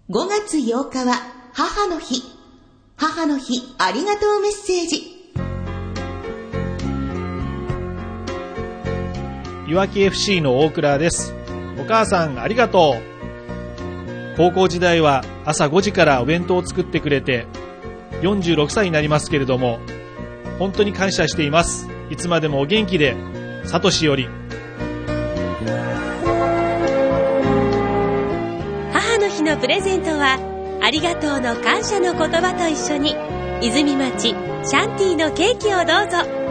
5月8日は母の日。母の日ありがとうメッセージ。 いわき FC の大倉です。お母さんありがとう。高校時代は朝5時からお弁当を作ってくれて、46歳になりますけれども、本当に感謝しています。いつまでもお元気で、さとしより。 母の日のプレゼントは、ありがとうの感謝の言葉と一緒に、泉町シャンティのケーキをどうぞ。